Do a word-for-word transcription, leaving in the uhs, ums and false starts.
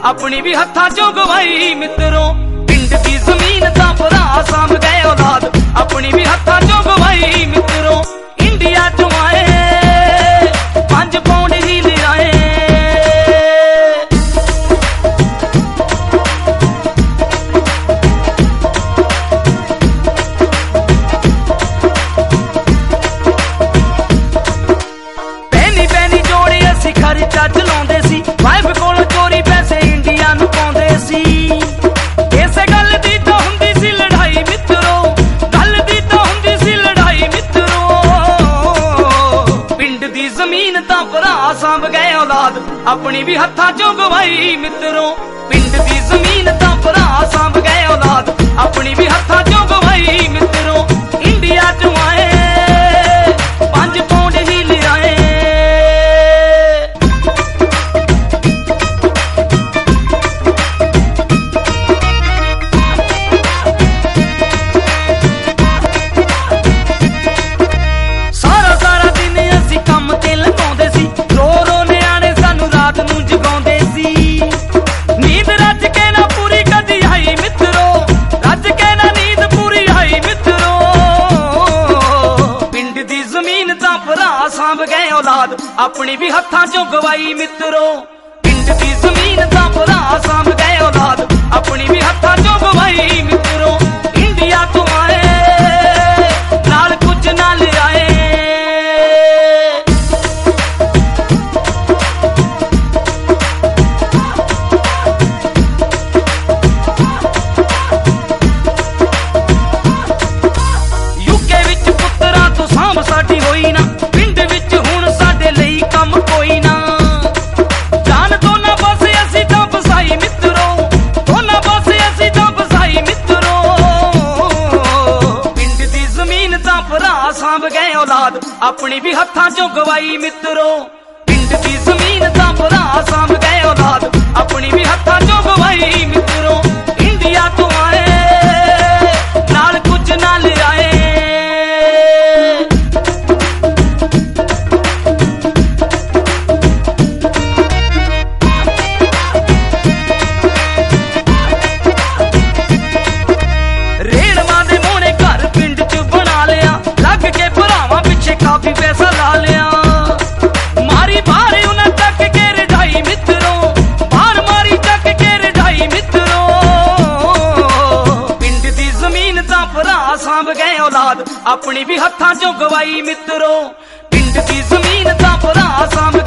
अपनी भी हत्थां चों गवाई मित्रों। पिंड दी जमीन तां भरा सांभ गए औलाद, अपनी भी हत्थां चों गवाई मित्रों। इंडिया चों आए पंज पौंड ही लियाए, पैनी पैनी जोड़े असीं खर्चा चलाउंदे सी, वाइफ कोलों चोरी पैसे इंडिया नूं पाउंदे सी। इसे गल दी तां हुंदी सी लड़ाई मित्रों, गल दी तां हुंदी सी लड़ाई मित्रों। पिंड दी जमीन तां भरा सांभ गए औलाद, अपनी भी हत्थां चों गवाई मित्रों। पिंड दी जमीन तां भरा सांभ गए औलाद, अपनी भी हत्थां चों गवाई मित्रों। इंडिया चों आए पंज पौंड ही लियाए, सारा सारा दिन असीं कम ते लगाउंदे सी, रो रो निआणे सानू रात नूं जगाउंदे सी। नींद रज के ना पूरी कदी आई मित्रों, रज के ना नींद पूरी आई मित्रों। पिंड दी जमीन तां भरा सांभ गए औलाद, अपनी भी हत्थां चों गवाई मित्रों। पिंड दी जमीन तां भरा सांभ गए औलाद, अपनी भी हत्थां चों गवाई मित्रों। इंडिया तो आए नाल कुछ ना लियाए, यूके विच पुत्तरां तो सांभ साडी होई ना, पिंड विच हुण साडे लई कम कोई ना। जान दोना पासे असीं तां फसाई मित्रों, दोना पासे असीं तां फसाई मित्रों। पिंड दी जमीन तां भरा सांभ गए औलाद, अपनी भी हत्थां चों गवाई मित्रों। पिंड दी जमीन तां भरा सांभ गए औलाद, अपनी भी हत्थां चों गवाई मित्रों। इंडिया तो आए नाल कुछ ना लियाए, रेड़वां दे मोहने घर पिंड च बना लिया, लग के भरावां पिछे काफी पैसा ला लिया। मारी बाहर उन्हें तक के रजाई मित्रों, बाहर मारी तक के रजाई मित्रों। पिंड दी जमीन तां भरा सांभ गए औलाद, अपनी भी हत्थां चों गवाई मित्रों। पिंड दी जमीन तां भरा सांभ